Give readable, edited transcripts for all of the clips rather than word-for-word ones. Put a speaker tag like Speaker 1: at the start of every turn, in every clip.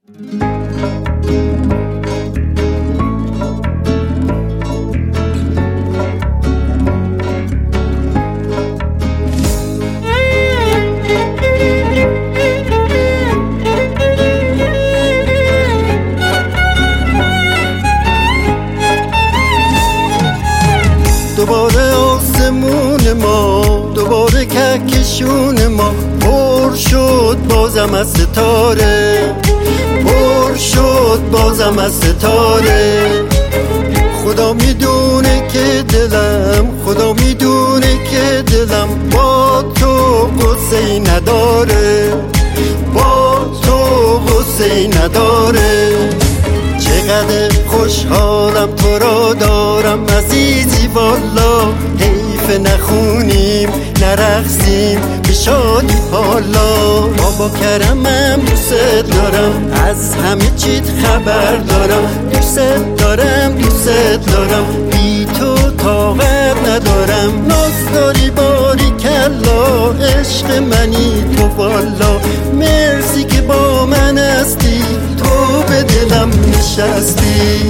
Speaker 1: دوباره آسمون ما، دوباره کهکشون ما پر شد بازم از ستاره، پر شد بازم از ستاره. خدا میدونه که دلم، خدا میدونه که دلم با تو غصه‌ای نداره، با تو غصه‌ای نداره. چقدر خوشحالم تو را دارم عزیزی والا، حیف نخونیم نرقصیم به شادی حالا. بابا کرمم دوست دارم، از همه چیت خبر دارم، دوست دارم دوست دارم، بی تو طاقت ندارم. ناز داری باری کلا، عشق منی تو والا، مرسی که با من هستی، تو به دلم نشستی.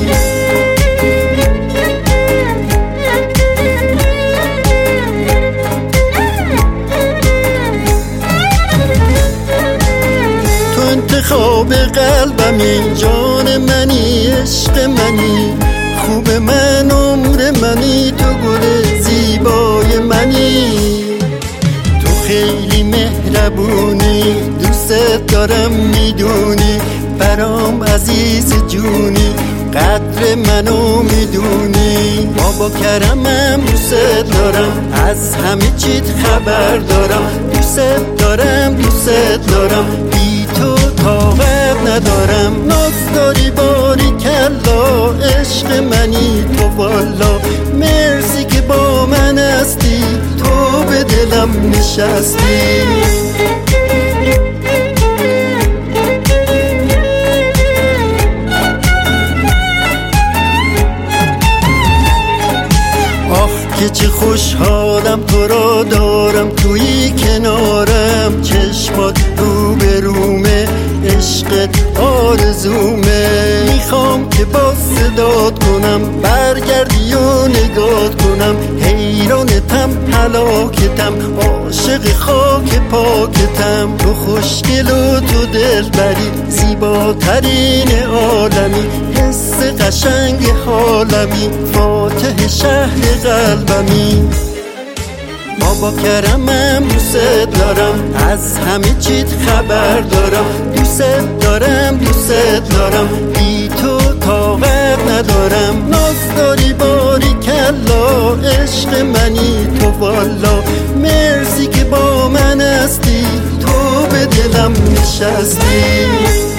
Speaker 1: تو انتخاب قلبمی، جان منی، عشق منی، خوب من، عمر منی، تو گل زیبای منی. تو خیلی مهربونی، دوست دارم میدونی، برام عزیز جونی، قدر منو میدونی. بابا کرمم دوست دارم، از همه چیت خبر دارم، دوست دارم دوست دارم، بی تو طاقت ندارم. ناز داری باری کلا، عشق منی تو والا، مرسی که با من هستی، تو به دلم نشستی. که چه خوشحالم تو را دارم توی کنارم، چشمات رو به رومه، عشقت آرزومه. میخوام که با صدات کنم، برگردی و نگات کنم، حیرانتم هلاکتم، عاشق خاک پاکتم. تو خوشگل و تو دلبری، زیباترین عالمی، حس قشنگ حالمی، فاتح شهر قلبمی. بابا کرمم دوست دارم، از همه چیت خبر دارم، دوست دارم دوست دارم، بی تو طاقت ندارم. ناز داری باری کلا، عشق منی تو والا، مرسی که با من هستی، تو به دلم نشستی.